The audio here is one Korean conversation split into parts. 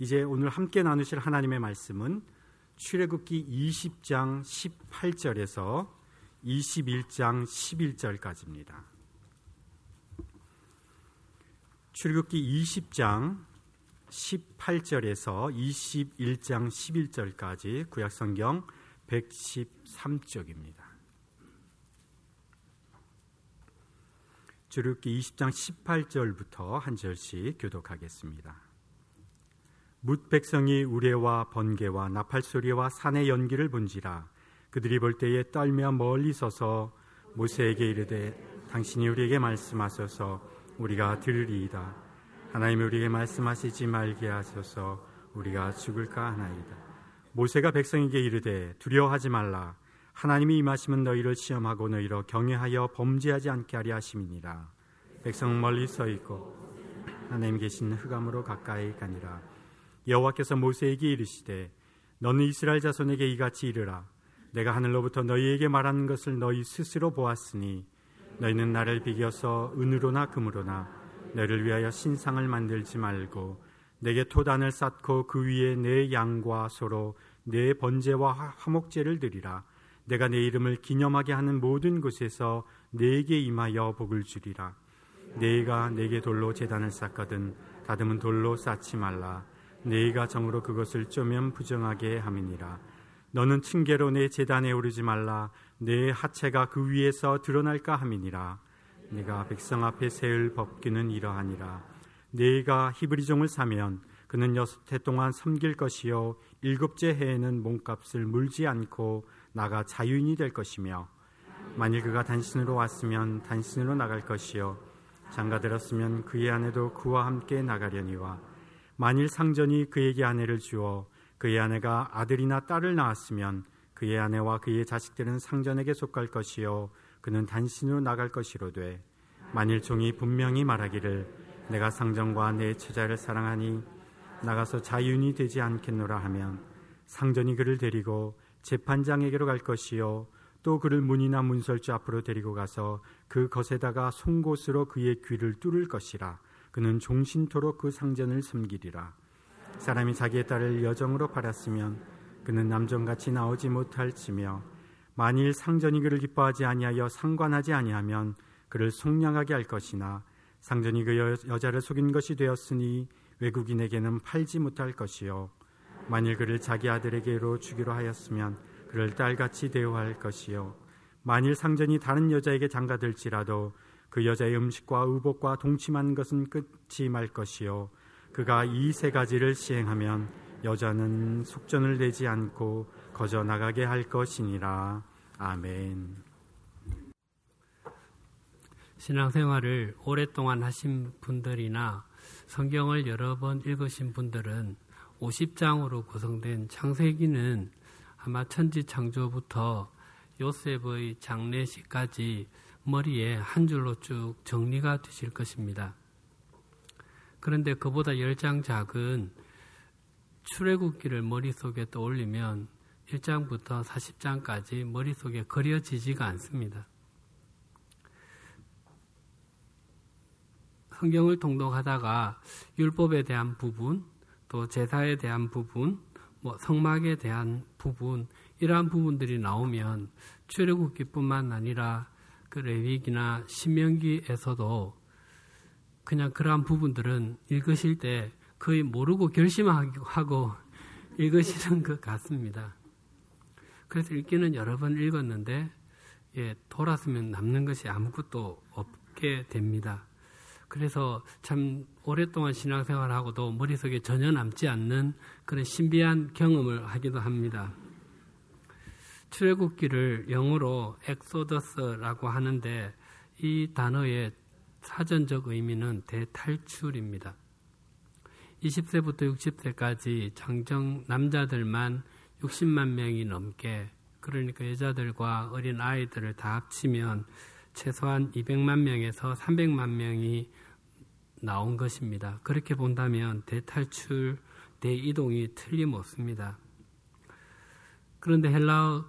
이제 오늘 함께 나누실 하나님의 말씀은 출애굽기 20장 18절에서 21장 11절까지입니다. 출애굽기 20장 18절에서 21장 11절까지 구약성경 113쪽입니다. 출애굽기 20장 18절부터 한 절씩 교독하겠습니다. 뭇 백성이 우레와 번개와 나팔소리와 산의 연기를 본지라 그들이 볼 때에 떨며 멀리 서서 모세에게 이르되 당신이 우리에게 말씀하소서 우리가 들으리이다. 하나님이 우리에게 말씀하시지 말게 하소서 우리가 죽을까 하나이다. 모세가 백성에게 이르되 두려워하지 말라. 하나님이 임하시면 너희를 시험하고 너희로 경외하여 범죄하지 않게 하려 하심이니라. 백성은 멀리 서 있고 하나님 계신 흑암으로 가까이 가니라. 여호와께서 모세에게 이르시되 너는 이스라엘 자손에게 이같이 이르라. 내가 하늘로부터 너희에게 말하는 것을 너희 스스로 보았으니 너희는 나를 비겨서 은으로나 금으로나 너희를 위하여 신상을 만들지 말고 내게 토단을 쌓고 그 위에 내 양과 소로 내 번제와 화목제를 드리라. 내가 내 이름을 기념하게 하는 모든 곳에서 내게 임하여 복을 주리라. 내가 내게 돌로 제단을 쌓거든 다듬은 돌로 쌓지 말라. 내가 정으로 그것을 쪼면 부정하게 함이니라. 너는 층계로 내 제단에 오르지 말라. 내 하체가 그 위에서 드러날까 함이니라. 내가 백성 앞에 세울 법규는 이러하니라. 내가 히브리종을 사면 그는 6해 동안 섬길 것이요 7째 해에는 몸값을 물지 않고 나가 자유인이 될 것이며 만일 그가 단신으로 왔으면 단신으로 나갈 것이요 장가들었으면 그의 아내도 그와 함께 나가려니와 만일 상전이 그에게 아내를 주어 그의 아내가 아들이나 딸을 낳았으면 그의 아내와 그의 자식들은 상전에게 속할 것이요 그는 단신으로 나갈 것이로되 만일 종이 분명히 말하기를 내가 상전과 내 처자를 사랑하니 나가서 자유인이 되지 않겠노라 하면 상전이 그를 데리고 재판장에게로 갈 것이요 또 그를 문이나 문설주 앞으로 데리고 가서 그 것에다가 송곳으로 그의 귀를 뚫을 것이라. 그는 종신토록 그 상전을 섬기리라. 사람이 자기의 딸을 여정으로 팔았으면 그는 남종같이 나오지 못할지며 만일 상전이 그를 기뻐하지 아니하여 상관하지 아니하면 그를 속량하게 할 것이나 상전이 그 여자를 속인 것이 되었으니 외국인에게는 팔지 못할 것이요 만일 그를 자기 아들에게로 주기로 하였으면 그를 딸같이 대우할 것이요 만일 상전이 다른 여자에게 장가들지라도 그 여자의 음식과 의복과 동침한 것은 끊지 말 것이요 그가 이 3가지를 시행하면 여자는 속전을 내지 않고 거저 나가게 할 것이니라. 아멘. 신앙생활을 오랫동안 하신 분들이나 성경을 여러 번 읽으신 분들은 50장으로 구성된 창세기는 아마 천지창조부터 요셉의 장례식까지 머리에 한 줄로 쭉 정리가 되실 것입니다. 그런데 그보다 10장 작은 출애굽기를 머릿속에 떠올리면 1장부터 40장까지 머릿속에 그려지지가 않습니다. 성경을 통독하다가 율법에 대한 부분, 또 제사에 대한 부분, 성막에 대한 부분, 이러한 부분들이 나오면 출애굽기뿐만 아니라 그 레위기나 신명기에서도 그냥 그러한 부분들은 읽으실 때 거의 모르고 결심하고 읽으시는 것 같습니다. 그래서 읽기는 여러 번 읽었는데 돌았으면 남는 것이 아무것도 없게 됩니다. 그래서 참 오랫동안 신앙생활하고도 머릿속에 전혀 남지 않는 그런 신비한 경험을 하기도 합니다. 출애굽기를 영어로 엑소더스라고 하는데 이 단어의 사전적 의미는 대탈출입니다. 20세부터 60세까지 장정 남자들만 60만 명이 넘게, 그러니까 여자들과 어린 아이들을 다 합치면 최소한 200만 명에서 300만 명이 나온 것입니다. 그렇게 본다면 대탈출, 대이동이 틀림없습니다. 그런데 헬라어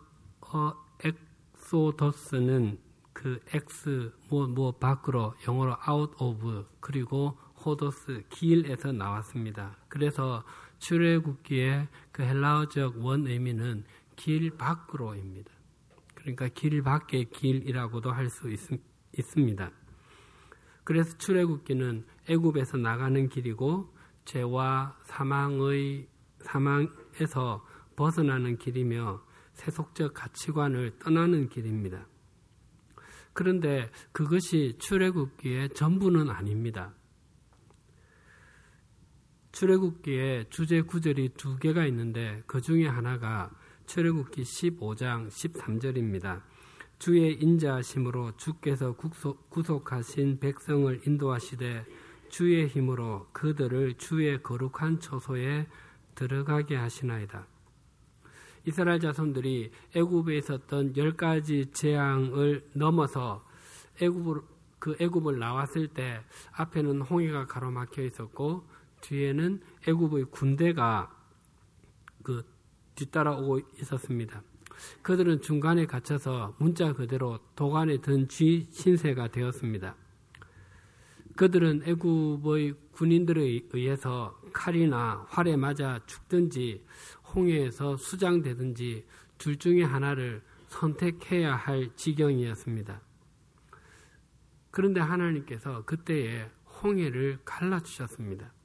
엑소더스는 그 X, 밖으로, 영어로 out of, 그리고 호도스, 길에서 나왔습니다. 그래서 출애굽기의 그 헬라어적 원 의미는 길 밖으로입니다. 그러니까 길 밖의 길이라고도 할 수 있습니다. 그래서 출애굽기는 애굽에서 나가는 길이고 죄와 사망에서 벗어나는 길이며 세속적 가치관을 떠나는 길입니다. 그런데 그것이 출애굽기의 전부는 아닙니다. 출애굽기에 주제 구절이 2개가 있는데 그 중에 하나가 출애굽기 15장 13절입니다. 주의 인자하심으로 주께서 구속하신 백성을 인도하시되 주의 힘으로 그들을 주의 거룩한 처소에 들어가게 하시나이다. 이스라엘 자손들이 애굽에 있었던 10가지 재앙을 넘어서 애굽을 나왔을 때 앞에는 홍해가 가로막혀 있었고 뒤에는 애굽의 군대가 뒤따라오고 있었습니다. 그들은 중간에 갇혀서 문자 그대로 도간에 든 쥐 신세가 되었습니다. 그들은 애굽의 군인들에 의해서 칼이나 활에 맞아 죽든지 홍해에서 수장되든지 둘 중에 하나를 선택해야 할 지경이었습니다. 그런데 하나님께서 그때에 홍해를 갈라주셨습니다.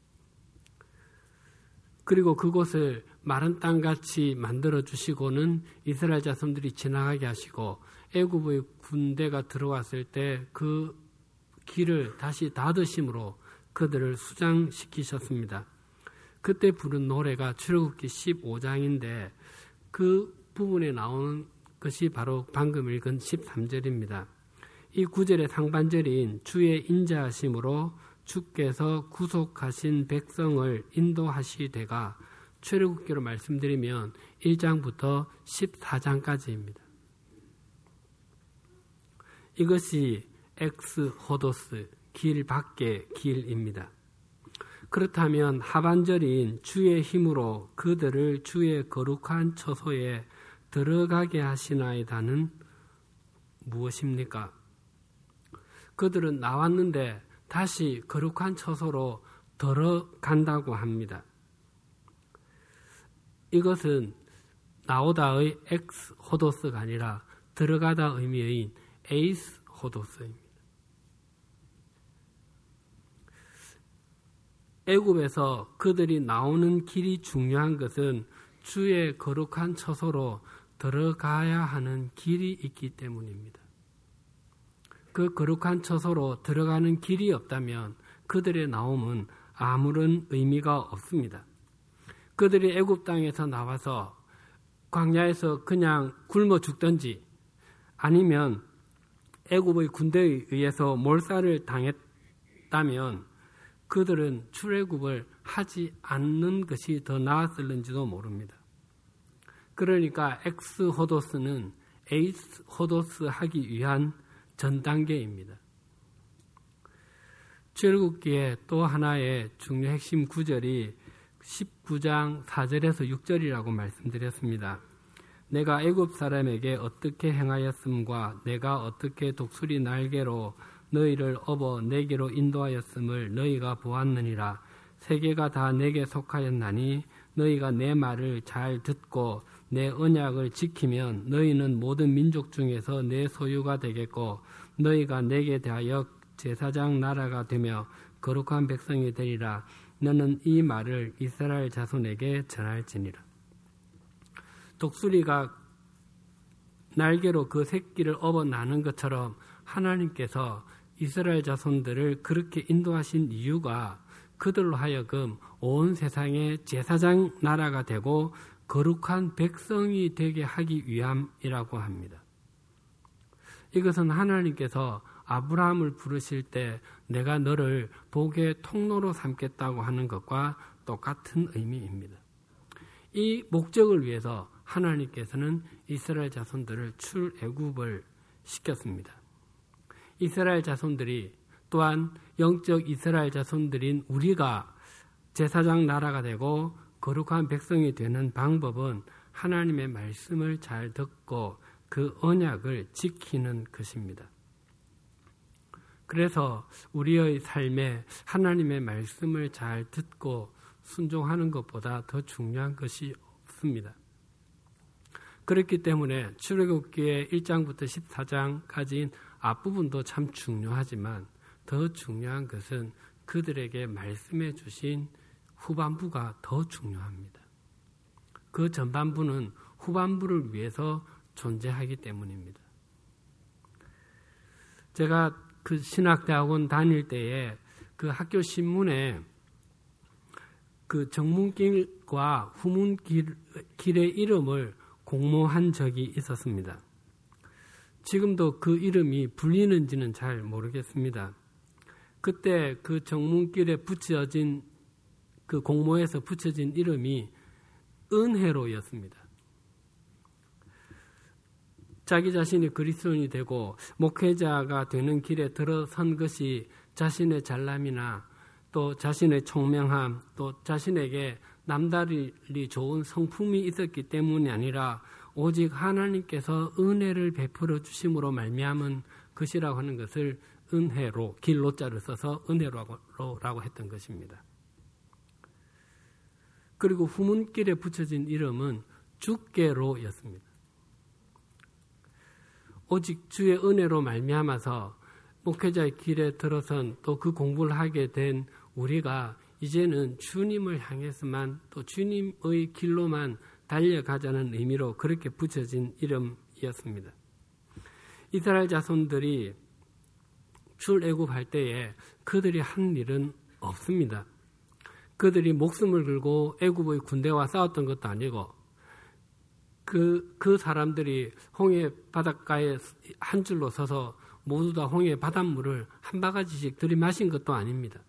그리고 그곳을 마른 땅같이 만들어주시고는 이스라엘 자손들이 지나가게 하시고 애굽의 군대가 들어왔을 때 그 길을 다시 닫으심으로 그들을 수장시키셨습니다. 그때 부른 노래가 출애굽기 15장인데 그 부분에 나오는 것이 바로 방금 읽은 13절입니다. 이 구절의 상반절인 주의 인자하심으로 주께서 구속하신 백성을 인도하시되가 출애굽기로 말씀드리면 1장부터 14장까지입니다. 이것이 엑스호도스, 길 밖의 길입니다. 그렇다면 하반절인 주의 힘으로 그들을 주의 거룩한 처소에 들어가게 하시나이다는 무엇입니까? 그들은 나왔는데 다시 거룩한 처소로 들어간다고 합니다. 이것은 나오다의 엑스호도스가 아니라 들어가다 의미의 에이스호도스입니다. 애굽에서 그들이 나오는 길이 중요한 것은 주의 거룩한 처소로 들어가야 하는 길이 있기 때문입니다. 그 거룩한 처소로 들어가는 길이 없다면 그들의 나옴은 아무런 의미가 없습니다. 그들이 애굽 땅에서 나와서 광야에서 그냥 굶어 죽든지 아니면 애굽의 군대에 의해서 몰살을 당했다면 그들은 출애굽을 하지 않는 것이 더 나았을는지도 모릅니다. 그러니까 엑스호도스는 에이스호도스 하기 위한 전 단계입니다. 출애굽기의 또 하나의 중요 핵심 구절이 19장 4절에서 6절이라고 말씀드렸습니다. 내가 애굽 사람에게 어떻게 행하였음과 내가 어떻게 독수리 날개로 너희를 업어 내게로 인도하였음을 너희가 보았느니라. 세계가 다 내게 속하였나니 너희가 내 말을 잘 듣고 내 언약을 지키면 너희는 모든 민족 중에서 내 소유가 되겠고 너희가 내게 대하여 제사장 나라가 되며 거룩한 백성이 되리라. 너는 이 말을 이스라엘 자손에게 전할지니라. 독수리가 날개로 그 새끼를 업어 나는 것처럼 하나님께서 이스라엘 자손들을 그렇게 인도하신 이유가 그들로 하여금 온 세상의 제사장 나라가 되고 거룩한 백성이 되게 하기 위함이라고 합니다. 이것은 하나님께서 아브라함을 부르실 때 내가 너를 복의 통로로 삼겠다고 하는 것과 똑같은 의미입니다. 이 목적을 위해서 하나님께서는 이스라엘 자손들을 출애굽을 시켰습니다. 이스라엘 자손들이 또한 영적 이스라엘 자손들인 우리가 제사장 나라가 되고 거룩한 백성이 되는 방법은 하나님의 말씀을 잘 듣고 그 언약을 지키는 것입니다. 그래서 우리의 삶에 하나님의 말씀을 잘 듣고 순종하는 것보다 더 중요한 것이 없습니다. 그렇기 때문에 출애굽기의 1장부터 14장까지인 앞부분도 참 중요하지만 더 중요한 것은 그들에게 말씀해 주신 후반부가 더 중요합니다. 그 전반부는 후반부를 위해서 존재하기 때문입니다. 제가 그 신학대학원 다닐 때에 그 학교 신문에 그 정문길과 후문길의 이름을 공모한 적이 있었습니다. 지금도 그 이름이 불리는지는 잘 모르겠습니다. 그때 그 정문길에 붙여진 그 공모에서 붙여진 이름이 은혜로였습니다. 자기 자신이 그리스도인이 되고 목회자가 되는 길에 들어선 것이 자신의 잘남이나 또 자신의 총명함, 또 자신에게 남다리 좋은 성품이 있었기 때문이 아니라 오직 하나님께서 은혜를 베풀어 주심으로 말미암은 것이라고 하는 것을 은혜로, 길로자를 써서 은혜로라고 했던 것입니다. 그리고 후문길에 붙여진 이름은 주께로였습니다. 오직 주의 은혜로 말미암아서 목회자의 길에 들어선 또 그 공부를 하게 된 우리가 이제는 주님을 향해서만 또 주님의 길로만 달려가자는 의미로 그렇게 붙여진 이름이었습니다. 이스라엘 자손들이 출애굽할 때에 그들이 한 일은 없습니다. 그들이 목숨을 걸고 애굽의 군대와 싸웠던 것도 아니고 그 사람들이 홍해 바닷가에 한 줄로 서서 모두 다 홍해 바닷물을 한 바가지씩 들이마신 것도 아닙니다.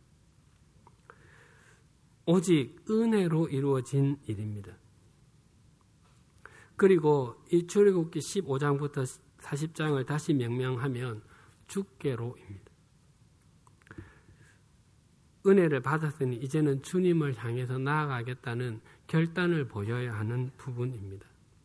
오직 은혜로 이루어진 일입니다. 그리고 이 출애굽기 15장부터 40장을 다시 명명하면 주께로입니다. 은혜를 받았으니 이제는 주님을 향해서 나아가겠다는 결단을 보여야 하는 부분입니다.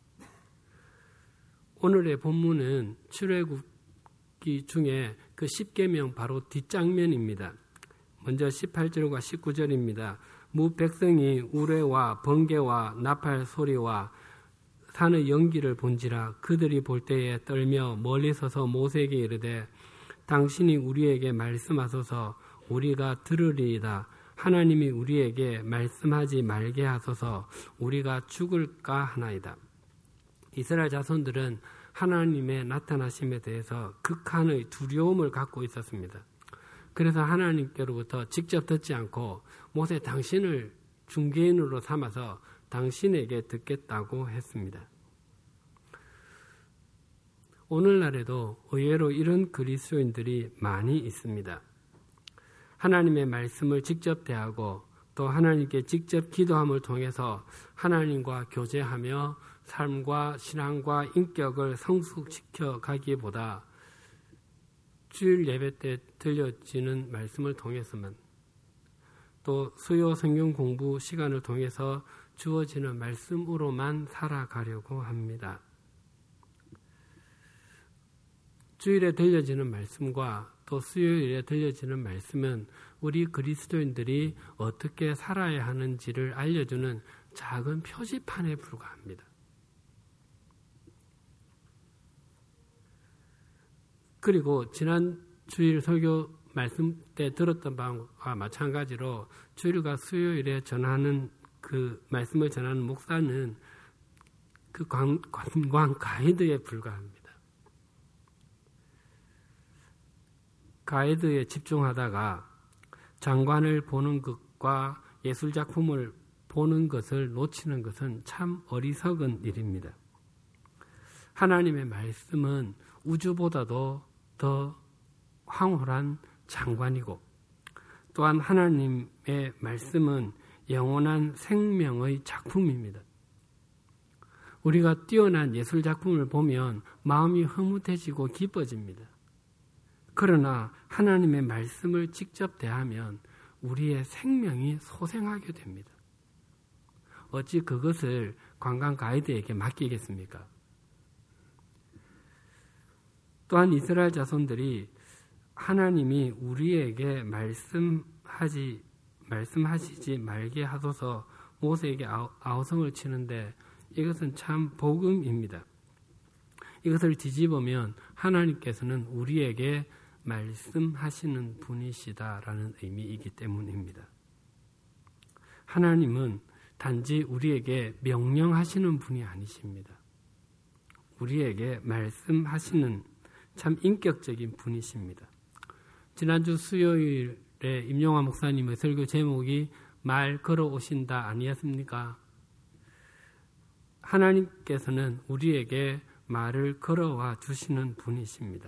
오늘의 본문은 출애굽기 중에 그 10계명 바로 뒷장면입니다. 먼저 18절과 19절입니다. 무 백성이 우레와 번개와 나팔 소리와 산의 연기를 본지라 그들이 볼 때에 떨며 멀리 서서 모세에게 이르되 당신이 우리에게 말씀하소서 우리가 들으리이다. 하나님이 우리에게 말씀하지 말게 하소서 우리가 죽을까 하나이다. 이스라엘 자손들은 하나님의 나타나심에 대해서 극한의 두려움을 갖고 있었습니다. 그래서 하나님께로부터 직접 듣지 않고 모세 당신을 중개인으로 삼아서 당신에게 듣겠다고 했습니다. 오늘날에도 의외로 이런 그리스도인들이 많이 있습니다. 하나님의 말씀을 직접 대하고 또 하나님께 직접 기도함을 통해서 하나님과 교제하며 삶과 신앙과 인격을 성숙시켜 가기보다 주일 예배 때 들려지는 말씀을 통해서만 또 수요 성경 공부 시간을 통해서 주어지는 말씀으로만 살아가려고 합니다. 주일에 들려지는 말씀과 또 수요일에 들려지는 말씀은 우리 그리스도인들이 어떻게 살아야 하는지를 알려주는 작은 표지판에 불과합니다. 그리고 지난 주일 설교 말씀 때 들었던 바와 마찬가지로 주일과 수요일에 전하는 그 말씀을 전하는 목사는 그 관광 가이드에 불과합니다. 가이드에 집중하다가 장관을 보는 것과 예술작품을 보는 것을 놓치는 것은 참 어리석은 일입니다. 하나님의 말씀은 우주보다도 더 황홀한 장관이고 또한 하나님의 말씀은 영원한 생명의 작품입니다. 우리가 뛰어난 예술작품을 보면 마음이 흐뭇해지고 기뻐집니다. 그러나 하나님의 말씀을 직접 대하면 우리의 생명이 소생하게 됩니다. 어찌 그것을 관광 가이드에게 맡기겠습니까? 또한 이스라엘 자손들이 하나님이 우리에게 말씀하시지 말게 하소서 모세에게 아우성을 치는데 이것은 참 복음입니다. 이것을 뒤집으면 하나님께서는 우리에게 말씀하시는 분이시다라는 의미이기 때문입니다. 하나님은 단지 우리에게 명령하시는 분이 아니십니다. 우리에게 말씀하시는 참 인격적인 분이십니다. 지난주 수요일에 임용화 목사님의 설교 제목이 말 걸어오신다 아니었습니까? 하나님께서는 우리에게 말을 걸어와 주시는 분이십니다.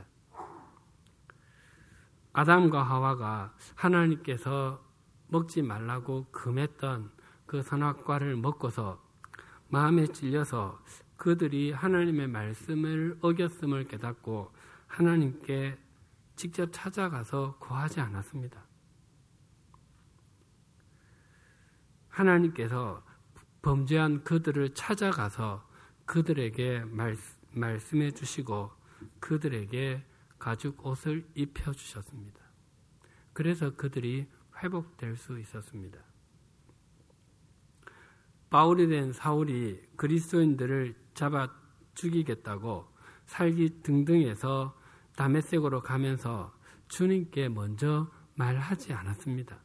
아담과 하와가 하나님께서 먹지 말라고 금했던 그 선악과를 먹고서 마음에 찔려서 그들이 하나님의 말씀을 어겼음을 깨닫고 하나님께 직접 찾아가서 구하지 않았습니다. 하나님께서 범죄한 그들을 찾아가서 그들에게 말씀해 주시고 그들에게 가죽 옷을 입혀 주셨습니다. 그래서 그들이 회복될 수 있었습니다. 바울이 된 사울이 그리스도인들을 잡아 죽이겠다고 살기 등등해서 다메섹으로 가면서 주님께 먼저 말하지 않았습니다.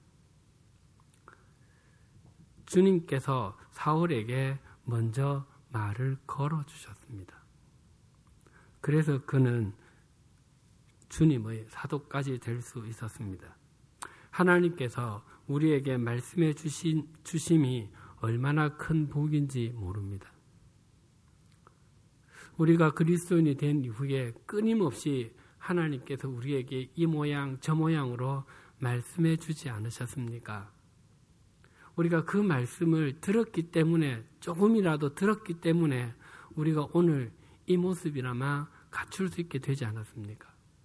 주님께서 사울에게 먼저 말을 걸어주셨습니다. 그래서 그는 주님의 사도까지 될 수 있었습니다. 하나님께서 우리에게 말씀해 주심이 얼마나 큰 복인지 모릅니다. 우리가 그리스도인이 된 이후에 끊임없이 하나님께서 우리에게 이 모양 저 모양으로 말씀해 주지 않으셨습니까? 우리가 그 말씀을 들었기 때문에 조금이라도 들었기 때문에 우리가 오늘 이 모습이나마 갖출 수 있게 되지 않았습니까?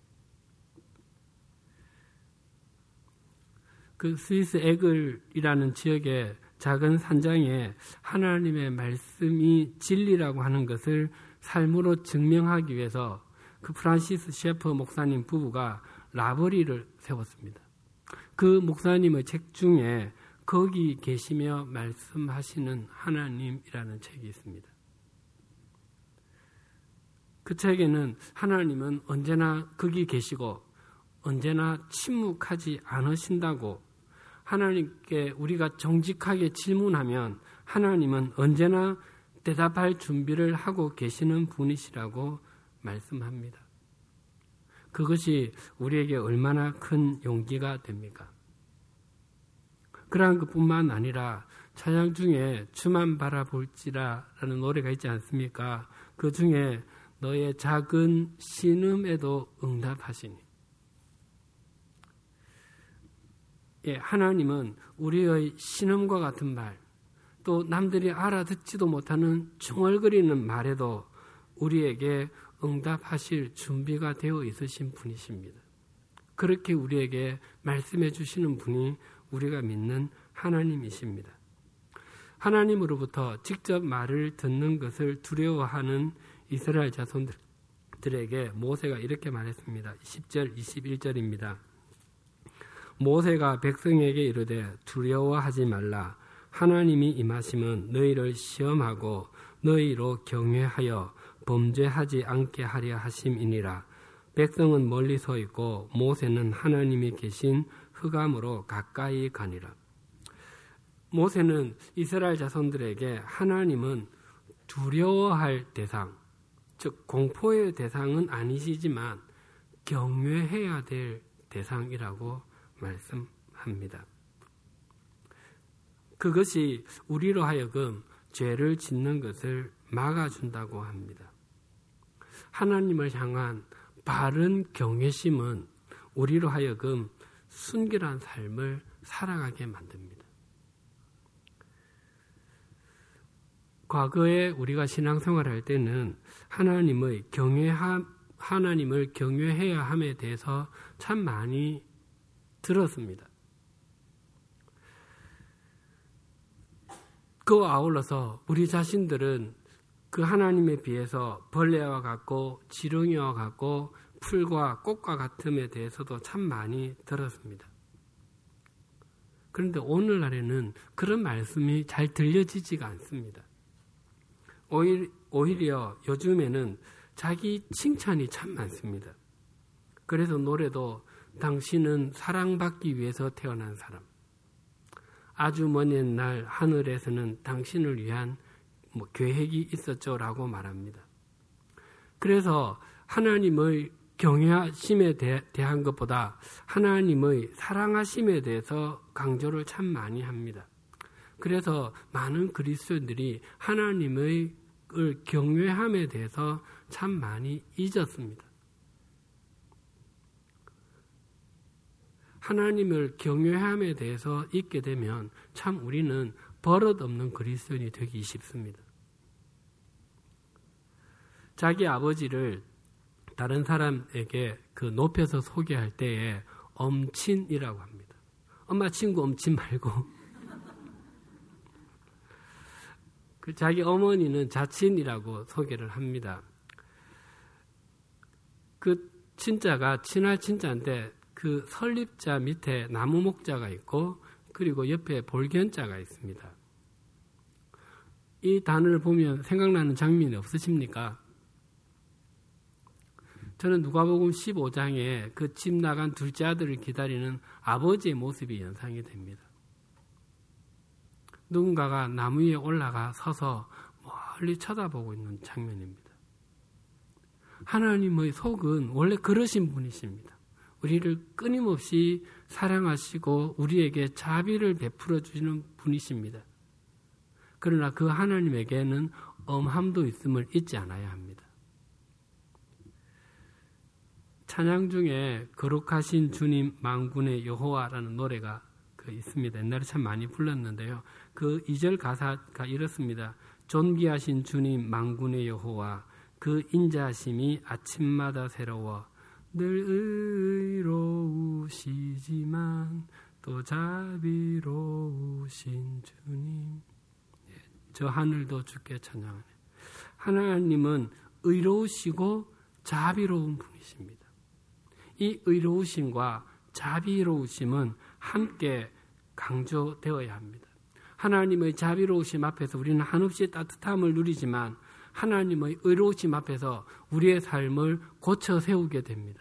그 스위스 에글이라는 지역의 작은 산장에 하나님의 말씀이 진리라고 하는 것을 삶으로 증명하기 위해서 그 프란시스 셰퍼 목사님 부부가 라버리를 세웠습니다. 그 목사님의 책 중에 거기 계시며 말씀하시는 하나님이라는 책이 있습니다. 그 책에는 하나님은 언제나 거기 계시고 언제나 침묵하지 않으신다고, 하나님께 우리가 정직하게 질문하면 하나님은 언제나 대답할 준비를 하고 계시는 분이시라고 말씀합니다. 그것이 우리에게 얼마나 큰 용기가 됩니까? 그러한 것뿐만 아니라 찬양 중에 주만 바라볼지라라는 노래가 있지 않습니까? 그 중에 너의 작은 신음에도 응답하시니. 예, 하나님은 우리의 신음과 같은 말, 또 남들이 알아듣지도 못하는 중얼거리는 말에도 우리에게 응답하실 준비가 되어 있으신 분이십니다. 그렇게 우리에게 말씀해 주시는 분이 우리가 믿는 하나님이십니다. 하나님으로부터 직접 말을 듣는 것을 두려워하는 이스라엘 자손들에게 모세가 이렇게 말했습니다. 10절, 21절입니다. 모세가 백성에게 이르되 두려워하지 말라. 하나님이 임하심은 너희를 시험하고 너희로 경외하여 범죄하지 않게 하려 하심이니라. 백성은 멀리 서 있고 모세는 하나님이 계신 흑암으로 가까이 가니라. 모세는 이스라엘 자손들에게 하나님은 두려워할 대상, 즉 공포의 대상은 아니시지만 경외해야 될 대상이라고 말씀합니다. 그것이 우리로 하여금 죄를 짓는 것을 막아준다고 합니다. 하나님을 향한 바른 경외심은 우리로 하여금 순결한 삶을 살아가게 만듭니다. 과거에 우리가 신앙생활할 때는 하나님을 경외해야 함에 대해서 참 많이 들었습니다. 그와 아울러서 우리 자신들은 그 하나님에 비해서 벌레와 같고 지렁이와 같고 풀과 꽃과 같음에 대해서도 참 많이 들었습니다. 그런데 오늘날에는 그런 말씀이 잘 들려지지가 않습니다. 오히려 요즘에는 자기 칭찬이 참 많습니다. 그래서 노래도 당신은 사랑받기 위해서 태어난 사람, 아주 먼 옛날 하늘에서는 당신을 위한 계획이 있었죠 라고 말합니다. 그래서 하나님의 경외하심에 대한 것보다 하나님의 사랑하심에 대해서 강조를 참 많이 합니다. 그래서 많은 그리스도인들이 하나님의 경외함에 대해서 참 많이 잊었습니다. 하나님을 경외함에 대해서 잊게 되면 참 우리는 버릇없는 그리스도인이 되기 쉽습니다. 자기 아버지를 다른 사람에게 높여서 소개할 때에 엄친이라고 합니다. 엄마 친구 엄친 말고 자기 어머니는 자친이라고 소개를 합니다. 그 친자가 친할 친자인데 그 설립자 밑에 나무 목자가 있고 그리고 옆에 볼견자가 있습니다. 이 단어를 보면 생각나는 장면이 없으십니까? 저는 누가복음 15장에 그 집 나간 둘째 아들을 기다리는 아버지의 모습이 연상이 됩니다. 누군가가 나무 위에 올라가 서서 멀리 쳐다보고 있는 장면입니다. 하나님의 속은 원래 그러신 분이십니다. 우리를 끊임없이 사랑하시고 우리에게 자비를 베풀어 주시는 분이십니다. 그러나 그 하나님에게는 엄함도 있음을 잊지 않아야 합니다. 찬양 중에 거룩하신 주님 만군의 여호와라는 노래가 있습니다. 옛날에 참 많이 불렀는데요. 그 2절 가사가 이렇습니다. 존귀하신 주님 만군의 여호와 그 인자하심이 아침마다 새로워 늘 의로우시지만 또 자비로우신 주님. 저 하늘도 주께 찬양하네. 하나님은 의로우시고 자비로운 분이십니다. 이 의로우심과 자비로우심은 함께 강조되어야 합니다. 하나님의 자비로우심 앞에서 우리는 한없이 따뜻함을 누리지만 하나님의 의로우심 앞에서 우리의 삶을 고쳐 세우게 됩니다.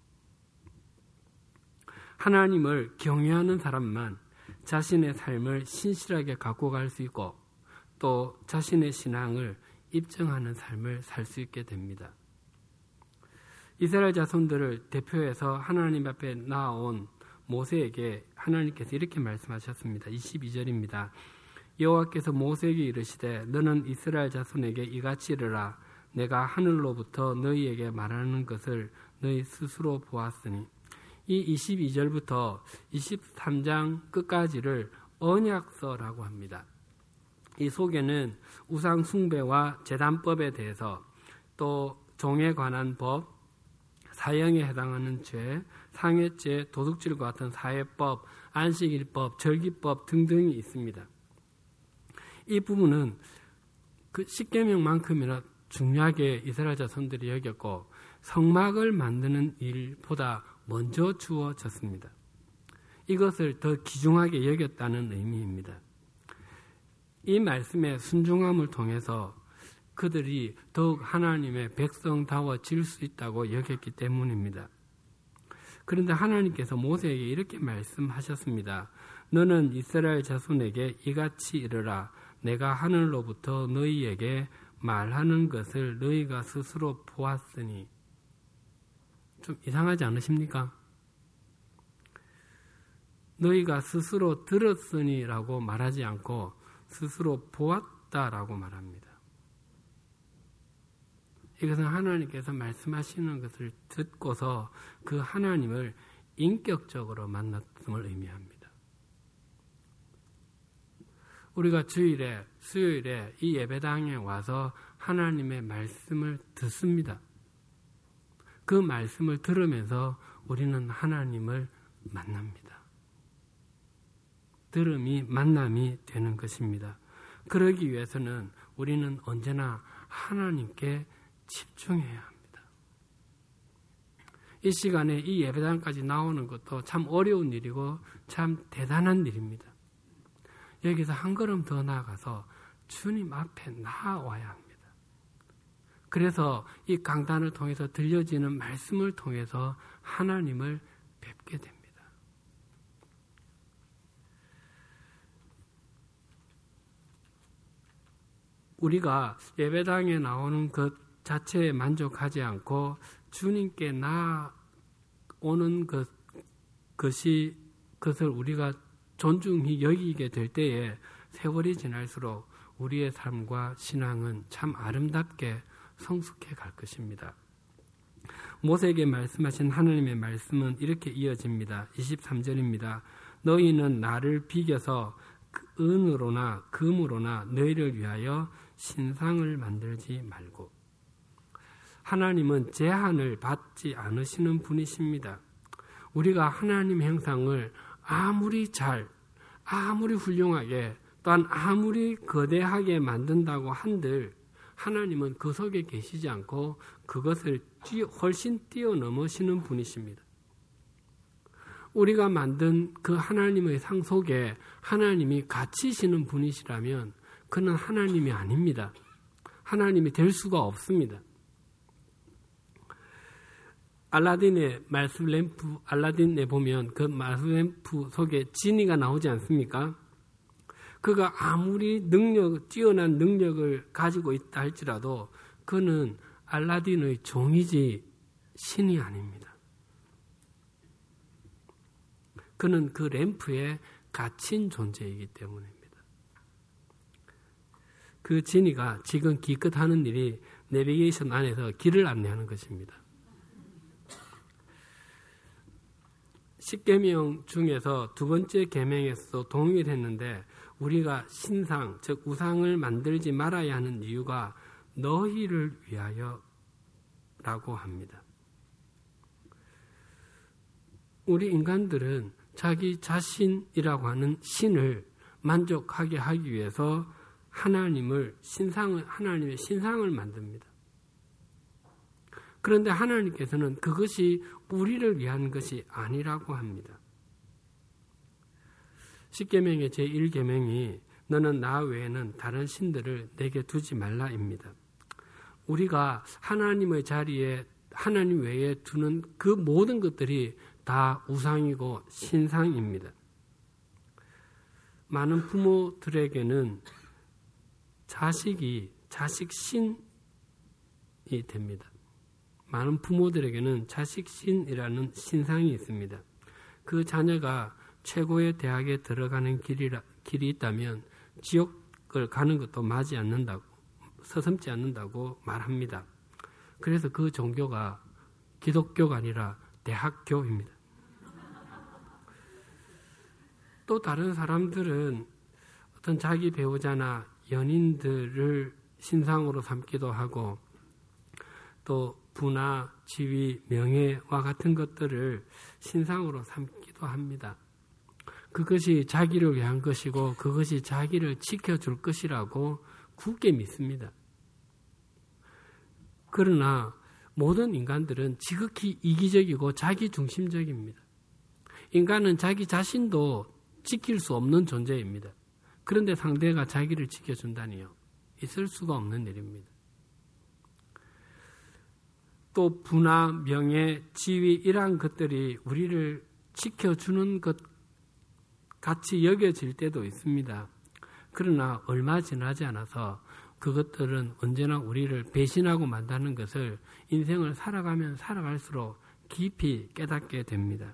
하나님을 경외하는 사람만 자신의 삶을 신실하게 갖고 갈 수 있고 또 자신의 신앙을 입증하는 삶을 살 수 있게 됩니다. 이스라엘 자손들을 대표해서 하나님 앞에 나아온 모세에게 하나님께서 이렇게 말씀하셨습니다. 22절입니다. 여호와께서 모세에게 이르시되 너는 이스라엘 자손에게 이같이 이르라. 내가 하늘로부터 너희에게 말하는 것을 너희 스스로 보았으니. 이 22절부터 23장 끝까지를 언약서라고 합니다. 이 속에는 우상 숭배와 제단법에 대해서 또 종에 관한 법, 사형에 해당하는 죄, 상해죄, 도둑질과 같은 사회법, 안식일법, 절기법 등등이 있습니다. 이 부분은 그 십계명만큼이나 중요하게 이스라엘 자손들이 여겼고 성막을 만드는 일보다 먼저 주어졌습니다. 이것을 더 귀중하게 여겼다는 의미입니다. 이 말씀의 순종함을 통해서 그들이 더욱 하나님의 백성다워질 수 있다고 여겼기 때문입니다. 그런데 하나님께서 모세에게 이렇게 말씀하셨습니다. 너는 이스라엘 자손에게 이같이 이르라. 내가 하늘로부터 너희에게 말하는 것을 너희가 스스로 보았으니. 좀 이상하지 않으십니까? 너희가 스스로 들었으니라고 말하지 않고 스스로 보았다라고 말합니다. 이것은 하나님께서 말씀하시는 것을 듣고서 그 하나님을 인격적으로 만났음을 의미합니다. 우리가 주일에, 수요일에 이 예배당에 와서 하나님의 말씀을 듣습니다. 그 말씀을 들으면서 우리는 하나님을 만납니다. 들음이 만남이 되는 것입니다. 그러기 위해서는 우리는 언제나 하나님께 집중해야 합니다. 이 시간에 이 예배당까지 나오는 것도 참 어려운 일이고 참 대단한 일입니다. 여기서 한 걸음 더 나아가서 주님 앞에 나아와야 합니다. 그래서 이 강단을 통해서 들려지는 말씀을 통해서 하나님을 뵙게 됩니다. 우리가 예배당에 나오는 것 자체에 만족하지 않고 주님께 나오는 그것을 우리가 존중히 여기게 될 때에 세월이 지날수록 우리의 삶과 신앙은 참 아름답게 성숙해 갈 것입니다. 모세에게 말씀하신 하나님의 말씀은 이렇게 이어집니다. 23절입니다. 너희는 나를 비겨서 은으로나 금으로나 너희를 위하여 신상을 만들지 말고. 하나님은 제한을 받지 않으시는 분이십니다. 우리가 하나님 형상을 아무리 아무리 훌륭하게 또한 아무리 거대하게 만든다고 한들 하나님은 그 속에 계시지 않고 그것을 훨씬 뛰어넘으시는 분이십니다. 우리가 만든 그 하나님의 상 속에 하나님이 갇히시는 분이시라면 그는 하나님이 아닙니다. 하나님이 될 수가 없습니다. 알라딘의 말씀 램프, 알라딘에 보면 그 말씀 램프 속에 지니가 나오지 않습니까? 그가 아무리 뛰어난 능력을 가지고 있다 할지라도 그는 알라딘의 종이지 신이 아닙니다. 그는 그 램프에 갇힌 존재이기 때문입니다. 그 지니가 지금 기껏 하는 일이 내비게이션 안에서 길을 안내하는 것입니다. 십계명 중에서 두 번째 계명에서도 동일했는데 우리가 신상, 즉 우상을 만들지 말아야 하는 이유가 너희를 위하여 라고 합니다. 우리 인간들은 자기 자신이라고 하는 신을 만족하게 하기 위해서 하나님의 신상을 만듭니다. 그런데 하나님께서는 그것이 우리를 위한 것이 아니라고 합니다. 십계명의 제1계명이 너는 나 외에는 다른 신들을 내게 두지 말라입니다. 우리가 하나님의 자리에 하나님 외에 두는 그 모든 것들이 다 우상이고 신상입니다. 많은 부모들에게는 자식이 자식 신이 됩니다. 많은 부모들에게는 자식신이라는 신상이 있습니다. 그 자녀가 최고의 대학에 들어가는 길이 있다면 지옥을 가는 것도 서슴지 않는다고 말합니다. 그래서 그 종교가 기독교가 아니라 대학교입니다. 또 다른 사람들은 어떤 자기 배우자나 연인들을 신상으로 삼기도 하고 또 부나 지위, 명예와 같은 것들을 신상으로 삼기도 합니다. 그것이 자기를 위한 것이고 그것이 자기를 지켜줄 것이라고 굳게 믿습니다. 그러나 모든 인간들은 지극히 이기적이고 자기중심적입니다. 인간은 자기 자신도 지킬 수 없는 존재입니다. 그런데 상대가 자기를 지켜준다니요. 있을 수가 없는 일입니다. 또 부나 명예, 지위 이러한 것들이 우리를 지켜주는 것 같이 여겨질 때도 있습니다. 그러나 얼마 지나지 않아서 그것들은 언제나 우리를 배신하고 만다는 것을 인생을 살아가면 살아갈수록 깊이 깨닫게 됩니다.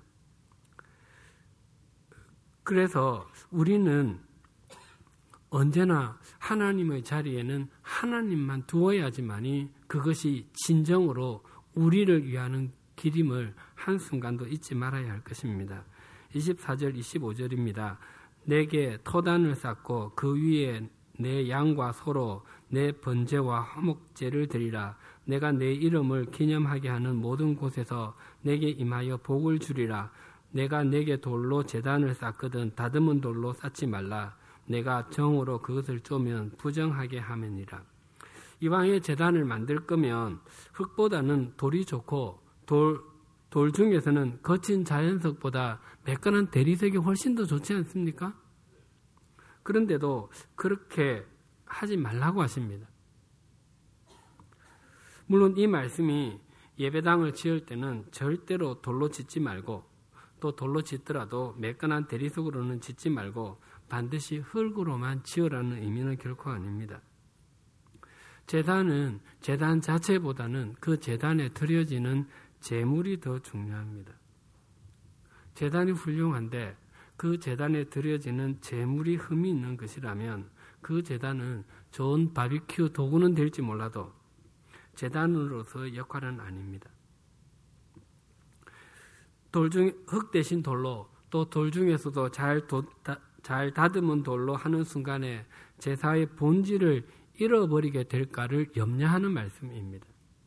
그래서 우리는 언제나 하나님의 자리에는 하나님만 두어야지만이 그것이 진정으로 우리를 위하는 길임을 한순간도 잊지 말아야 할 것입니다. 24절 25절입니다. 내게 토단을 쌓고 그 위에 내 양과 소로 내 번제와 화목제를 드리라. 내가 내 이름을 기념하게 하는 모든 곳에서 내게 임하여 복을 주리라. 내가 내게 돌로 제단을 쌓거든 다듬은 돌로 쌓지 말라. 내가 정으로 그것을 쪼면 부정하게 함이니라. 이왕에 제단을 만들 거면 흙보다는 돌이 좋고 돌 중에서는 거친 자연석보다 매끈한 대리석이 훨씬 더 좋지 않습니까? 그런데도 그렇게 하지 말라고 하십니다. 물론 이 말씀이 예배당을 지을 때는 절대로 돌로 짓지 말고, 또 돌로 짓더라도 매끈한 대리석으로는 짓지 말고 반드시 흙으로만 지으라는 의미는 결코 아닙니다. 제단은 제단 자체보다는 그 제단에 드려지는 제물이 더 중요합니다. 제단이 훌륭한데 그 제단에 드려지는 제물이 흠이 있는 것이라면 그 제단은 좋은 바비큐 도구는 될지 몰라도 제단으로서 역할은 아닙니다. 흙 대신 돌로, 또 돌 중에서도 잘 다듬은 돌로 하는 순간에 제사의 본질을 잃어버리게 될까를 염려하는 말씀입니다.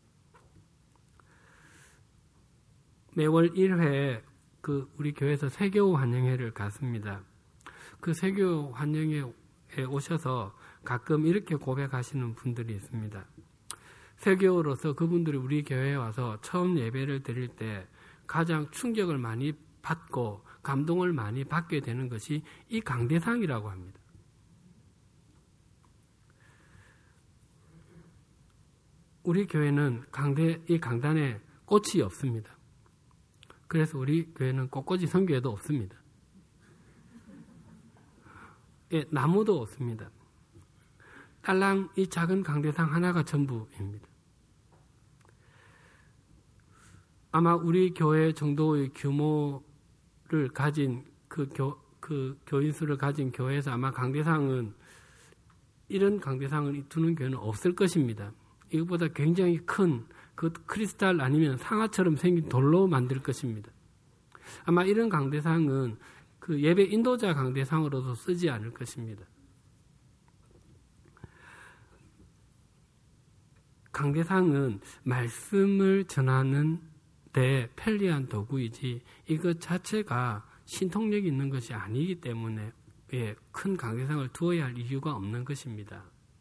매월 1회에 우리 교회에서 세교 환영회를 갔습니다. 그 세교 환영회에 오셔서 가끔 이렇게 고백하시는 분들이 있습니다. 세교로서 그분들이 우리 교회에 와서 처음 예배를 드릴 때 가장 충격을 많이 받고 감동을 많이 받게 되는 것이 이 강대상이라고 합니다. 우리 교회는 이 강단에 꽃이 없습니다. 그래서 우리 교회는 꽃꽂이 선교회도 없습니다. 예, 나무도 없습니다. 딸랑 이 작은 강대상 하나가 전부입니다. 아마 우리 교회 정도의 규모를 가진 교인 수를 가진 교회에서 아마 이런 강대상을 두는 교회는 없을 것입니다. 이것보다 굉장히 큰 그 크리스탈 아니면 상아처럼 생긴 돌로 만들 것입니다. 아마 이런 강대상은 그 예배 인도자 강대상으로도 쓰지 않을 것입니다. 강대상은 말씀을 전하는 데 편리한 도구이지 이것 자체가 신통력이 있는 것이 아니기 때문에 큰 강대상을 두어야 할 이유가 없는 것입니다.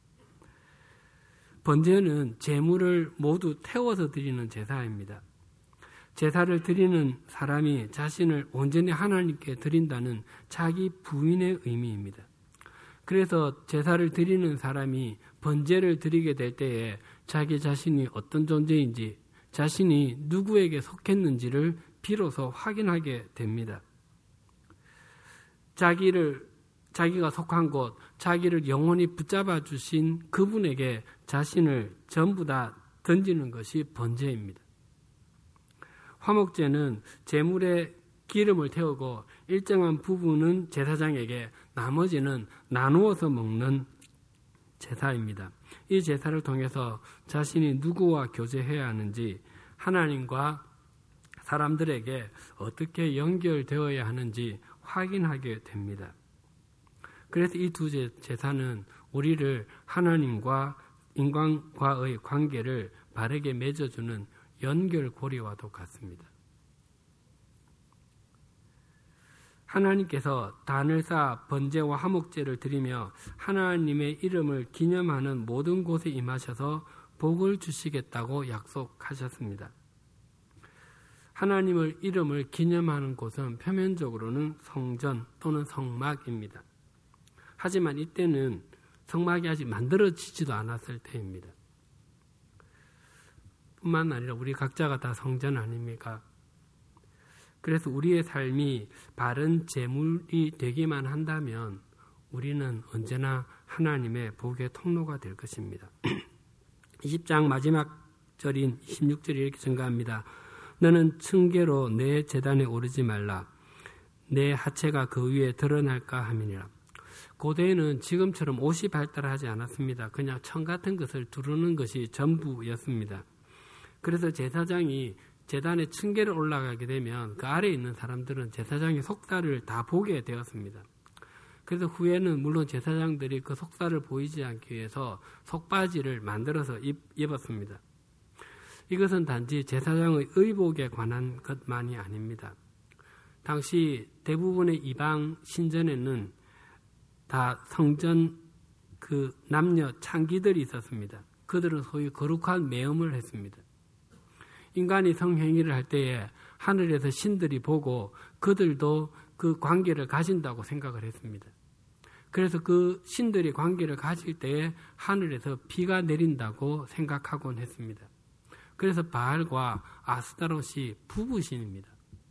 번제는 제물을 모두 태워서 드리는 제사입니다. 제사를 드리는 사람이 자신을 온전히 하나님께 드린다는 자기 부인의 의미입니다. 그래서 제사를 드리는 사람이 번제를 드리게 될 때에 자기 자신이 어떤 존재인지, 자신이 누구에게 속했는지를 비로소 확인하게 됩니다. 자기가 속한 곳, 자기를 영원히 붙잡아 주신 그분에게 자신을 전부 다 던지는 것이 번제입니다. 화목제는 제물에 기름을 태우고 일정한 부분은 제사장에게, 나머지는 나누어서 먹는 제사입니다. 이 제사를 통해서 자신이 누구와 교제해야 하는지, 하나님과 사람들에게 어떻게 연결되어야 하는지 확인하게 됩니다. 그래서 이 두 제사는 우리를 하나님과 인간과의 관계를 바르게 맺어주는 연결고리와도 같습니다. 하나님께서 단을 쌓아 번제와 화목제를 드리며 하나님의 이름을 기념하는 모든 곳에 임하셔서 복을 주시겠다고 약속하셨습니다. 하나님의 이름을 기념하는 곳은 표면적으로는 성전 또는 성막입니다. 하지만 이때는 성막이 아직 만들어지지도 않았을 때입니다. 뿐만 아니라 우리 각자가 다 성전 아닙니까? 그래서 우리의 삶이 바른 제물이 되기만 한다면 우리는 언제나 하나님의 복의 통로가 될 것입니다. 20장 마지막 절인 26절이 이렇게 증가합니다. 너는 층계로 내 제단에 오르지 말라. 내 하체가 그 위에 드러날까 함이니라. 고대에는 지금처럼 옷이 발달하지 않았습니다. 그냥 천 같은 것을 두르는 것이 전부였습니다. 그래서 제사장이 제단의 층계를 올라가게 되면 그 아래에 있는 사람들은 제사장의 속살을 다 보게 되었습니다. 그래서 후에는 물론 제사장들이 그 속살을 보이지 않기 위해서 속바지를 만들어서 입었습니다. 이것은 단지 제사장의 의복에 관한 것만이 아닙니다. 당시 대부분의 이방 신전에는 다 성전 남녀 창기들이 있었습니다. 그들은 소위 거룩한 매음을 했습니다. 인간이 성행위를 할 때에 하늘에서 신들이 보고 그들도 그 관계를 가진다고 생각을 했습니다. 그래서 그 신들이 관계를 가질 때에 하늘에서 비가 내린다고 생각하곤 했습니다. 그래서 바알과 아스타롯이 부부신입니다.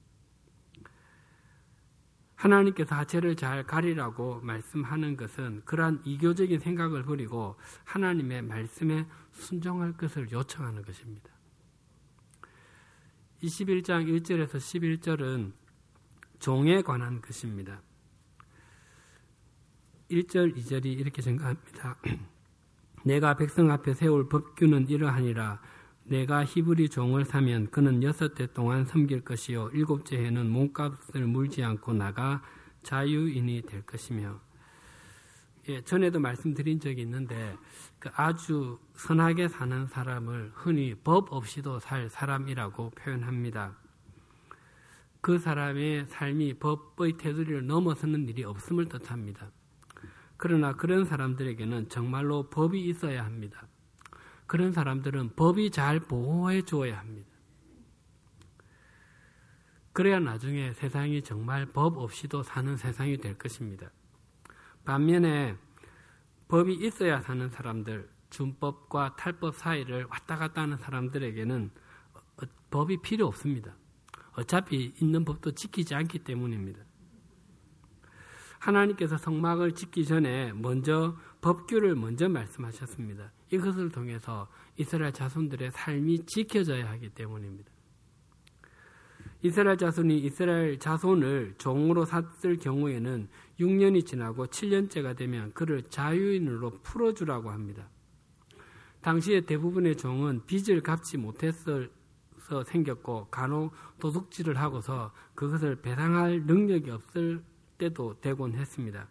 하나님께서 하체를 잘 가리라고 말씀하는 것은 그러한 이교적인 생각을 버리고 하나님의 말씀에 순종할 것을 요청하는 것입니다. 21장 1절에서 11절은 종에 관한 것입니다. 1절, 2절이 이렇게 증가합니다. 내가 백성 앞에 세울 법규는 이러하니라. 내가 히브리 종을 사면 그는 6대 동안 섬길 것이요 7째 해는 몸값을 물지 않고 나가 자유인이 될 것이며. 전에도 말씀드린 적이 있는데 아주 선하게 사는 사람을 흔히 법 없이도 살 사람이라고 표현합니다. 그 사람의 삶이 법의 테두리를 넘어서는 일이 없음을 뜻합니다. 그러나 그런 사람들에게는 정말로 법이 있어야 합니다. 그런 사람들은 법이 잘 보호해 주어야 합니다. 그래야 나중에 세상이 정말 법 없이도 사는 세상이 될 것입니다. 반면에 법이 있어야 사는 사람들, 준법과 탈법 사이를 왔다 갔다 하는 사람들에게는 법이 필요 없습니다. 어차피 있는 법도 지키지 않기 때문입니다. 하나님께서 성막을 짓기 전에 먼저 법규를 먼저 말씀하셨습니다. 이것을 통해서 이스라엘 자손들의 삶이 지켜져야 하기 때문입니다. 이스라엘 자손이 이스라엘 자손을 종으로 샀을 경우에는 6년이 지나고 7년째가 되면 그를 자유인으로 풀어주라고 합니다. 당시에 대부분의 종은 빚을 갚지 못해서 생겼고 간혹 도둑질을 하고서 그것을 배상할 능력이 없을 때도 되곤 했습니다.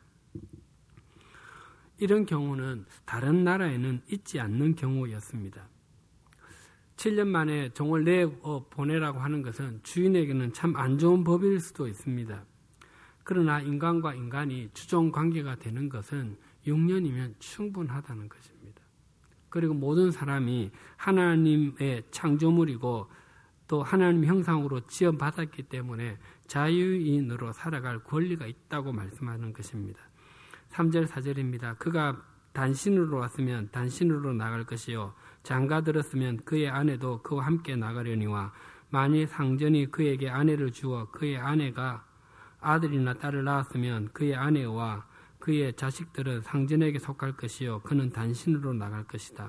이런 경우는 다른 나라에는 있지 않는 경우였습니다. 7년 만에 종을 내보내라고 하는 것은 주인에게는 참 안 좋은 법일 수도 있습니다. 그러나 인간과 인간이 주종 관계가 되는 것은 6년이면 충분하다는 것입니다. 그리고 모든 사람이 하나님의 창조물이고 또 하나님 형상으로 지어받았기 때문에 자유인으로 살아갈 권리가 있다고 말씀하는 것입니다. 3절 4절입니다. 그가 단신으로 왔으면 단신으로 나갈 것이요 장가들었으면 그의 아내도 그와 함께 나가려니와 만일 상전이 그에게 아내를 주어 그의 아내가 아들이나 딸을 낳았으면 그의 아내와 그의 자식들은 상전에게 속할 것이요 그는 단신으로 나갈 것이다.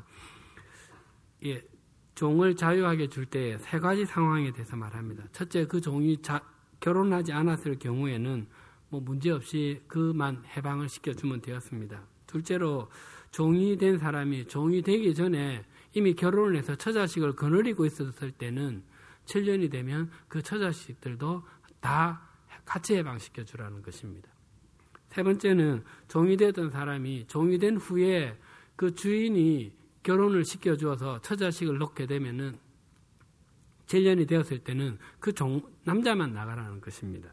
종을 자유하게 줄 때 세 가지 상황에 대해서 말합니다. 첫째, 그 종이 결혼하지 않았을 경우에는 문제없이 그만 해방을 시켜주면 되었습니다. 둘째로, 종이 된 사람이 종이 되기 전에 이미 결혼을 해서 처자식을 거느리고 있었을 때는 7년이 되면 그 처자식들도 다 같이 해방시켜주라는 것입니다. 세 번째는, 종이 되던 사람이 종이 된 후에 그 주인이 결혼을 시켜주어서 처자식을 놓게 되면은 7년이 되었을 때는 그 남자만 나가라는 것입니다.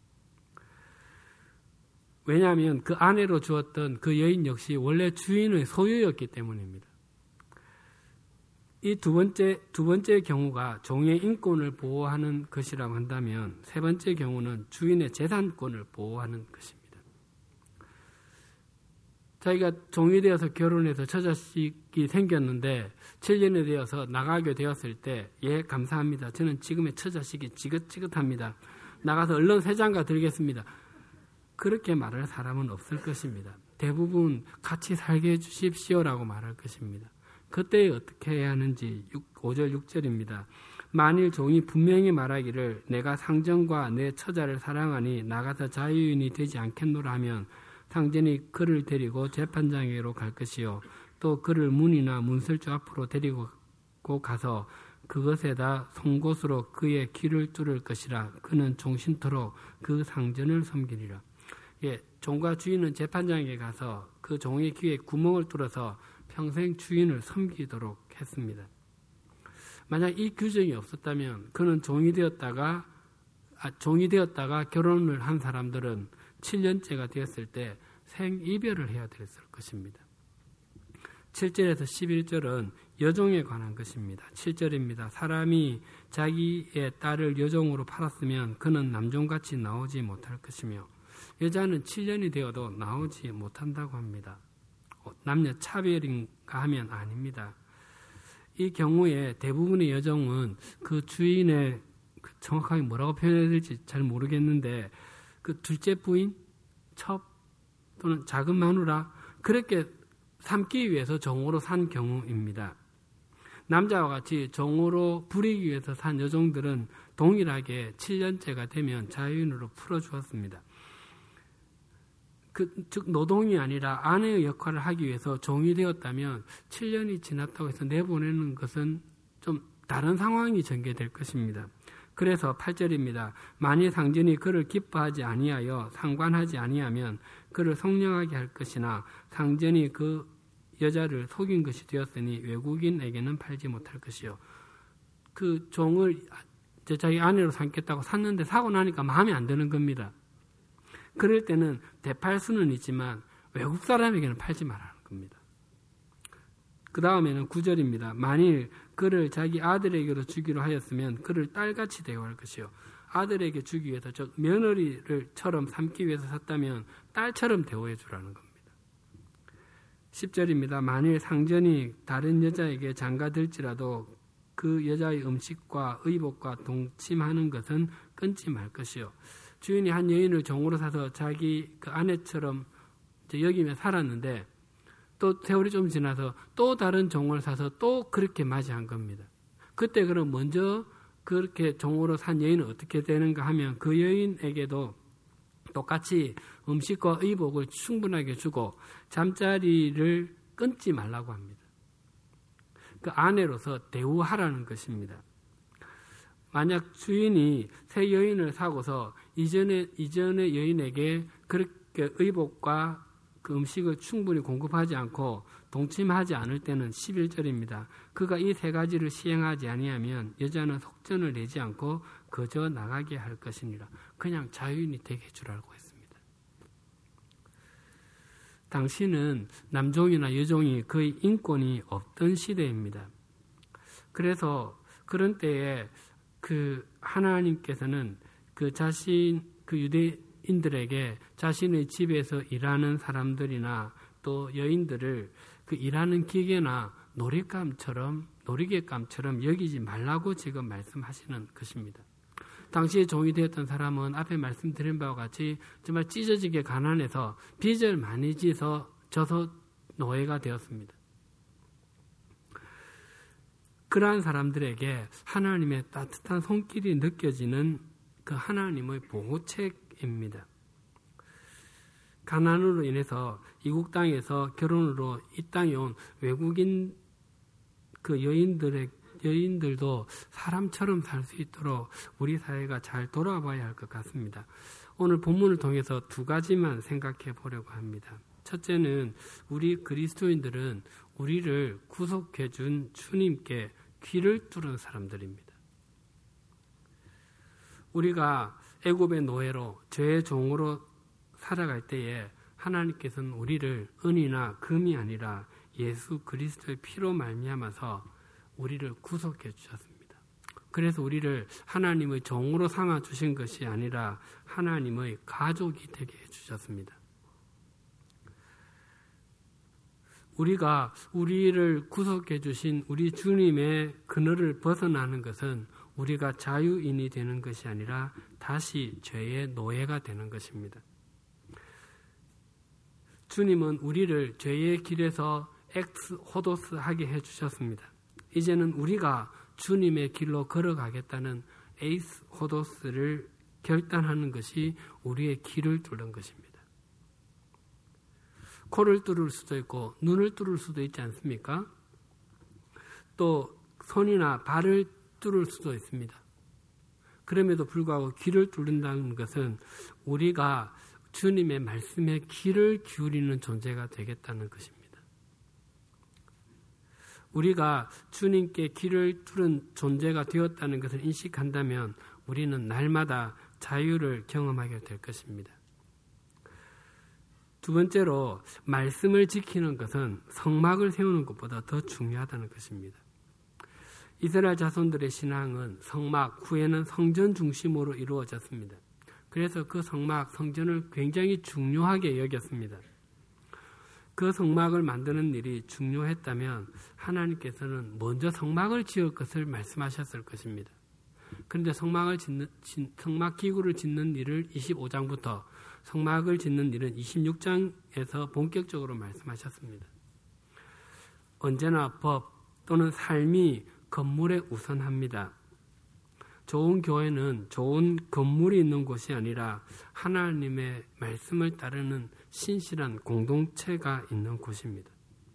왜냐하면 그 아내로 주었던 그 여인 역시 원래 주인의 소유였기 때문입니다. 이 두 번째 경우가 종의 인권을 보호하는 것이라고 한다면 세 번째 경우는 주인의 재산권을 보호하는 것입니다. 자기가 종이 되어서 결혼해서 처자식이 생겼는데 7년이 되어서 나가게 되었을 때 예, 감사합니다. 저는 지금의 처자식이 지긋지긋합니다. 나가서 얼른 새 장가 들겠습니다. 그렇게 말할 사람은 없을 것입니다. 대부분 같이 살게 해주십시오라고 말할 것입니다. 그때 어떻게 해야 하는지 5절 6절입니다. 만일 종이 분명히 말하기를 내가 상전과 내 처자를 사랑하니 나가서 자유인이 되지 않겠노라 하면 상전이 그를 데리고 재판장에게로 갈 것이요 또 그를 문이나 문설주 앞으로 데리고 가서 그것에다 송곳으로 그의 귀를 뚫을 것이라. 그는 종신토록 그 상전을 섬기리라. 종과 주인은 재판장에게 가서 그 종의 귀에 구멍을 뚫어서 평생 주인을 섬기도록 했습니다. 만약 이 규정이 없었다면 그는 종이 되었다가 결혼을 한 사람들은 7년째가 되었을 때 생이별을 해야 됐을 것입니다. 7절에서 11절은 여종에 관한 것입니다. 7절입니다. 사람이 자기의 딸을 여종으로 팔았으면 그는 남종같이 나오지 못할 것이며 여자는 7년이 되어도 나오지 못한다고 합니다. 남녀 차별인가 하면 아닙니다. 이 경우에 대부분의 여종은 그 주인의 정확하게 뭐라고 표현해야 될지 잘 모르겠는데 그 둘째 부인, 첩 또는 작은 마누라 그렇게 삼기 위해서 종으로 산 경우입니다. 남자와 같이 종으로 부리기 위해서 산 여종들은 동일하게 7년째가 되면 자유인으로 풀어주었습니다. 즉 노동이 아니라 아내의 역할을 하기 위해서 종이 되었다면 7년이 지났다고 해서 내보내는 것은 좀 다른 상황이 전개될 것입니다. 그래서 8절입니다. 만일 상전이 그를 기뻐하지 아니하여 상관하지 아니하면 그를 성령하게 할 것이나 상전이 그 여자를 속인 것이 되었으니 외국인에게는 팔지 못할 것이요. 그 종을 자기 아내로 삼겠다고 샀는데 사고 나니까 마음에 안 드는 겁니다. 그럴 때는 되팔 수는 있지만 외국 사람에게는 팔지 말라는 겁니다. 그 다음에는 9절입니다. 만일 그를 자기 아들에게로 주기로 하였으면 그를 딸같이 대우할 것이요. 아들에게 주기 위해서 즉 며느리를처럼 삼기 위해서 샀다면 딸처럼 대우해 주라는 겁니다. 10절입니다. 만일 상전이 다른 여자에게 장가들지라도 그 여자의 음식과 의복과 동침하는 것은 끊지 말 것이요. 주인이 한 여인을 종으로 사서 자기 그 아내처럼 여기며 살았는데 또 세월이 좀 지나서 또 다른 종을 사서 또 그렇게 맞이한 겁니다. 그때 그럼 먼저 그렇게 종으로 산 여인은 어떻게 되는가 하면 그 여인에게도 똑같이 음식과 의복을 충분하게 주고 잠자리를 끊지 말라고 합니다. 그 아내로서 대우하라는 것입니다. 만약 주인이 새 여인을 사고서 이전의 여인에게 그렇게 의복과 그 음식을 충분히 공급하지 않고 동침하지 않을 때는 11절입니다. 그가 이 세 가지를 시행하지 아니하면 여자는 속전을 내지 않고 거저 나가게 할 것이니라. 그냥 자유인이 되게 해주라고 했습니다. 당시는 남종이나 여종이 거의 인권이 없던 시대입니다. 그래서 그런 때에 그 하나님께서는 그 유대인들에게 자신의 집에서 일하는 사람들이나 또 여인들을 그 일하는 기계나 놀이개감처럼 여기지 말라고 지금 말씀하시는 것입니다. 당시에 종이 되었던 사람은 앞에 말씀드린 바와 같이 정말 찢어지게 가난해서 빚을 많이 져서 노예가 되었습니다. 그러한 사람들에게 하나님의 따뜻한 손길이 느껴지는 그 하나님의 보호책입니다. 가난으로 인해서 이국 땅에서 결혼으로 이 땅에 온 외국인 그 여인들도 사람처럼 살 수 있도록 우리 사회가 잘 돌아봐야 할 것 같습니다. 오늘 본문을 통해서 두 가지만 생각해 보려고 합니다. 첫째는 우리 그리스도인들은 우리를 구속해 준 주님께 귀를 뚫은 사람들입니다. 우리가 애굽의 노예로 죄의 종으로 살아갈 때에 하나님께서는 우리를 은이나 금이 아니라 예수 그리스도의 피로 말미암아서 우리를 구속해 주셨습니다. 그래서 우리를 하나님의 종으로 삼아 주신 것이 아니라 하나님의 가족이 되게 해 주셨습니다. 우리가 우리를 구속해 주신 우리 주님의 그늘을 벗어나는 것은 우리가 자유인이 되는 것이 아니라 다시 죄의 노예가 되는 것입니다. 주님은 우리를 죄의 길에서 엑스호도스 하게 해주셨습니다. 이제는 우리가 주님의 길로 걸어가겠다는 에이스호도스를 결단하는 것이 우리의 길을 뚫는 것입니다. 코를 뚫을 수도 있고 눈을 뚫을 수도 있지 않습니까? 또 손이나 발을 뚫을 수도 있습니다. 그럼에도 불구하고 귀를 뚫는다는 것은 우리가 주님의 말씀에 귀를 기울이는 존재가 되겠다는 것입니다. 우리가 주님께 귀를 뚫은 존재가 되었다는 것을 인식한다면 우리는 날마다 자유를 경험하게 될 것입니다. 두 번째로 말씀을 지키는 것은 성막을 세우는 것보다 더 중요하다는 것입니다. 이스라엘 자손들의 신앙은 성막, 후에는 성전 중심으로 이루어졌습니다. 그래서 그 성막, 성전을 굉장히 중요하게 여겼습니다. 그 성막을 만드는 일이 중요했다면 하나님께서는 먼저 성막을 지을 것을 말씀하셨을 것입니다. 그런데 성막 기구를 짓는 일을 25장부터, 성막을 짓는 일은 26장에서 본격적으로 말씀하셨습니다. 언제나 법 또는 삶이 건물에 우선합니다. 좋은 교회는 좋은 건물이 있는 곳이 아니라 하나님의 말씀을 따르는 신실한 공동체가 있는 곳입니다.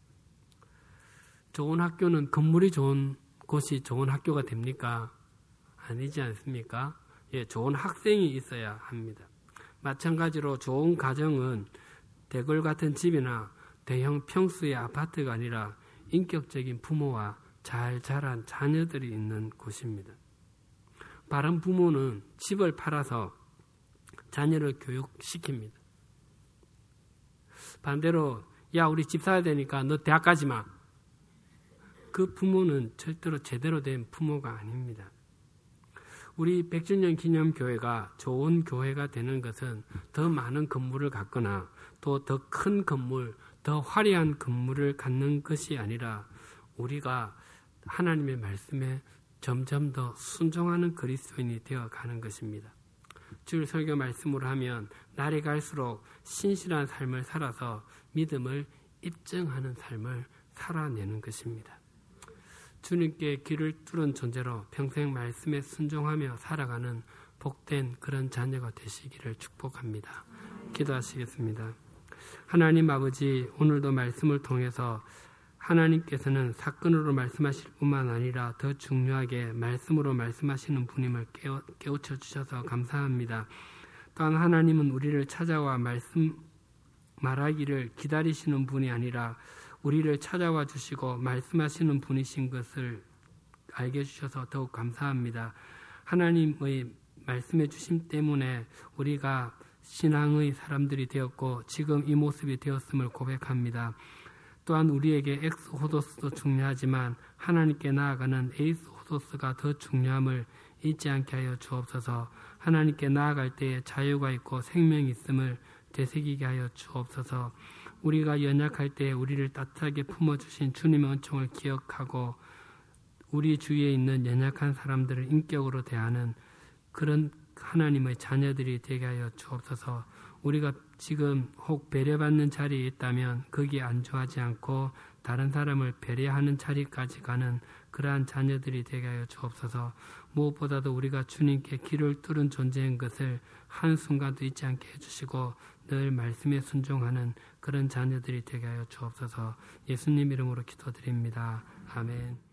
좋은 학교는 건물이 좋은 곳이 좋은 학교가 됩니까? 아니지 않습니까? 예, 좋은 학생이 있어야 합니다. 마찬가지로 좋은 가정은 대궐 같은 집이나 대형 평수의 아파트가 아니라 인격적인 부모와 잘 자란 자녀들이 있는 곳입니다. 바른 부모는 집을 팔아서 자녀를 교육시킵니다. 반대로 야 우리 집 사야 되니까 너 대학 가지 마. 그 부모는 절대로 제대로 된 부모가 아닙니다. 우리 100주년 기념교회가 좋은 교회가 되는 것은 더 많은 건물을 갖거나 또 더 큰 건물, 더 화려한 건물을 갖는 것이 아니라 우리가 하나님의 말씀에 점점 더 순종하는 그리스도인이 되어가는 것입니다. 주일 설교 말씀으로 하면 날이 갈수록 신실한 삶을 살아서 믿음을 입증하는 삶을 살아내는 것입니다. 주님께 길을 뚫은 존재로 평생 말씀에 순종하며 살아가는 복된 그런 자녀가 되시기를 축복합니다. 기도하시겠습니다. 하나님 아버지, 오늘도 말씀을 통해서 하나님께서는 사건으로 말씀하실 뿐만 아니라 더 중요하게 말씀으로 말씀하시는 분임을 깨우쳐 주셔서 감사합니다. 또한 하나님은 우리를 찾아와 말하기를 기다리시는 분이 아니라 우리를 찾아와 주시고 말씀하시는 분이신 것을 알게 해주셔서 더욱 감사합니다. 하나님의 말씀해 주심 때문에 우리가 신앙의 사람들이 되었고 지금 이 모습이 되었음을 고백합니다. 또한 우리에게 엑스호도스도 중요하지만 하나님께 나아가는 에이스호도스가 더 중요함을 잊지 않게 하여 주옵소서. 하나님께 나아갈 때에 자유가 있고 생명이 있음을 되새기게 하여 주옵소서. 우리가 연약할 때에 우리를 따뜻하게 품어주신 주님의 은총을 기억하고 우리 주위에 있는 연약한 사람들을 인격으로 대하는 그런 하나님의 자녀들이 되게 하여 주옵소서. 우리가 지금 혹 배려받는 자리에 있다면 거기에 안주하지 않고 다른 사람을 배려하는 자리까지 가는 그러한 자녀들이 되게 하여 주옵소서. 무엇보다도 우리가 주님께 길을 뚫은 존재인 것을 한순간도 잊지 않게 해주시고 늘 말씀에 순종하는 그런 자녀들이 되게 하여 주옵소서. 예수님 이름으로 기도드립니다. 아멘.